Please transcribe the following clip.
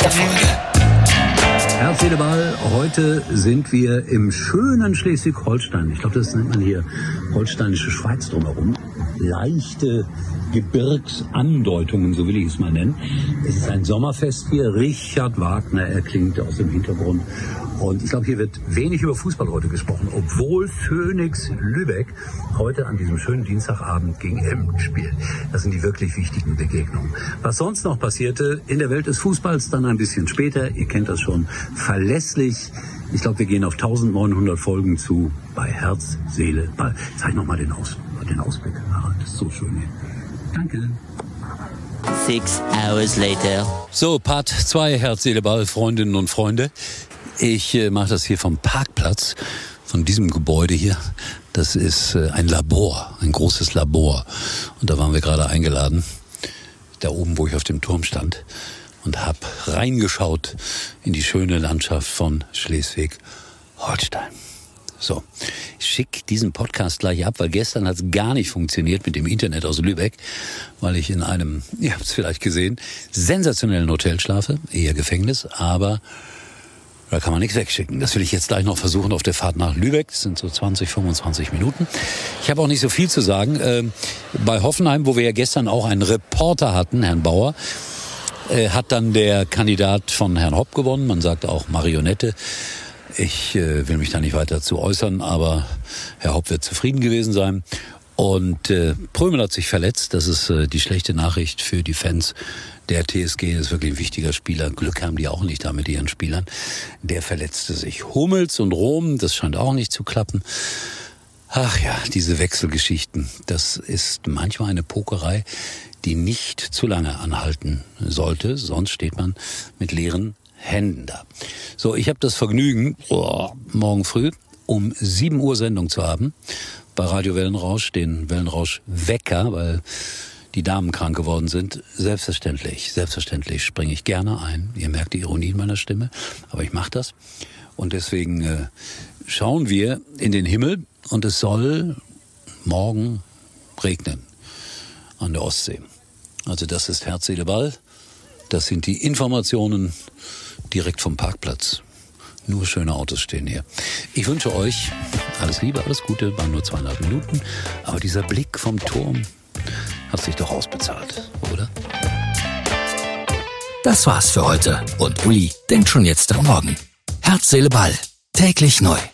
der Folge. Herz, Seele, Ball. Heute sind wir im schönen Schleswig-Holstein. Ich glaube, das nennt man hier holsteinische Schweiz drumherum. Leichte Gebirgsandeutungen, so will ich es mal nennen. Es ist ein Sommerfest hier. Richard Wagner erklingt aus dem Hintergrund. Und ich glaube, hier wird wenig über Fußball heute gesprochen, obwohl Phönix Lübeck heute an diesem schönen Dienstagabend gegen Emden spielt. Das sind die wirklich wichtigen Begegnungen. Was sonst noch passierte in der Welt des Fußballs, dann ein bisschen später, ihr kennt das schon, verlässlich. Ich glaube, wir gehen auf 1900 Folgen zu bei Herz, Seele, Ball. Zeig nochmal den Ausblick. Das ist so schön hier. Danke. 6 hours later. So, Part 2, Herz, Seele, Ball, Freundinnen und Freunde. Ich mache das hier vom Parkplatz, von diesem Gebäude hier. Das ist ein Labor, ein großes Labor. Und da waren wir gerade eingeladen, da oben, wo ich auf dem Turm stand. Und habe reingeschaut in die schöne Landschaft von Schleswig-Holstein. So, ich schicke diesen Podcast gleich ab, weil gestern hat es gar nicht funktioniert mit dem Internet aus Lübeck, weil ich in einem, ihr habt es vielleicht gesehen, sensationellen Hotel schlafe, eher Gefängnis, aber da kann man nichts wegschicken. Das will ich jetzt gleich noch versuchen auf der Fahrt nach Lübeck. Das sind so 20, 25 Minuten. Ich habe auch nicht so viel zu sagen. Bei Hoffenheim, wo wir ja gestern auch einen Reporter hatten, Herrn Bauer, hat dann der Kandidat von Herrn Hopp gewonnen. Man sagt auch Marionette. Ich will mich da nicht weiter zu äußern, aber Herr Hopp wird zufrieden gewesen sein. Und Prömel hat sich verletzt. Das ist die schlechte Nachricht für die Fans der TSG. Das ist wirklich ein wichtiger Spieler. Glück haben die auch nicht da mit ihren Spielern. Der verletzte sich. Hummels und Rom, das scheint auch nicht zu klappen. Ach ja, diese Wechselgeschichten. Das ist manchmal eine Pokerei, die nicht zu lange anhalten sollte. Sonst steht man mit leeren Händen da. So, ich habe das Vergnügen, morgen früh um 7 Uhr Sendung zu haben bei Radio Wellenrausch, den Wellenrausch-Wecker, weil die Damen krank geworden sind. Selbstverständlich springe ich gerne ein. Ihr merkt die Ironie in meiner Stimme, aber ich mache das. Und deswegen schauen wir in den Himmel und es soll morgen regnen an der Ostsee. Also das ist Herz, Seele, Ball. Das sind die Informationen direkt vom Parkplatz. Nur schöne Autos stehen hier. Ich wünsche euch alles Liebe, alles Gute. Waren nur 2,5 Minuten. Aber dieser Blick vom Turm hat sich doch ausbezahlt, oder? Das war's für heute. Und Uli denkt schon jetzt am Morgen. Herz, Seele, Ball. Täglich neu.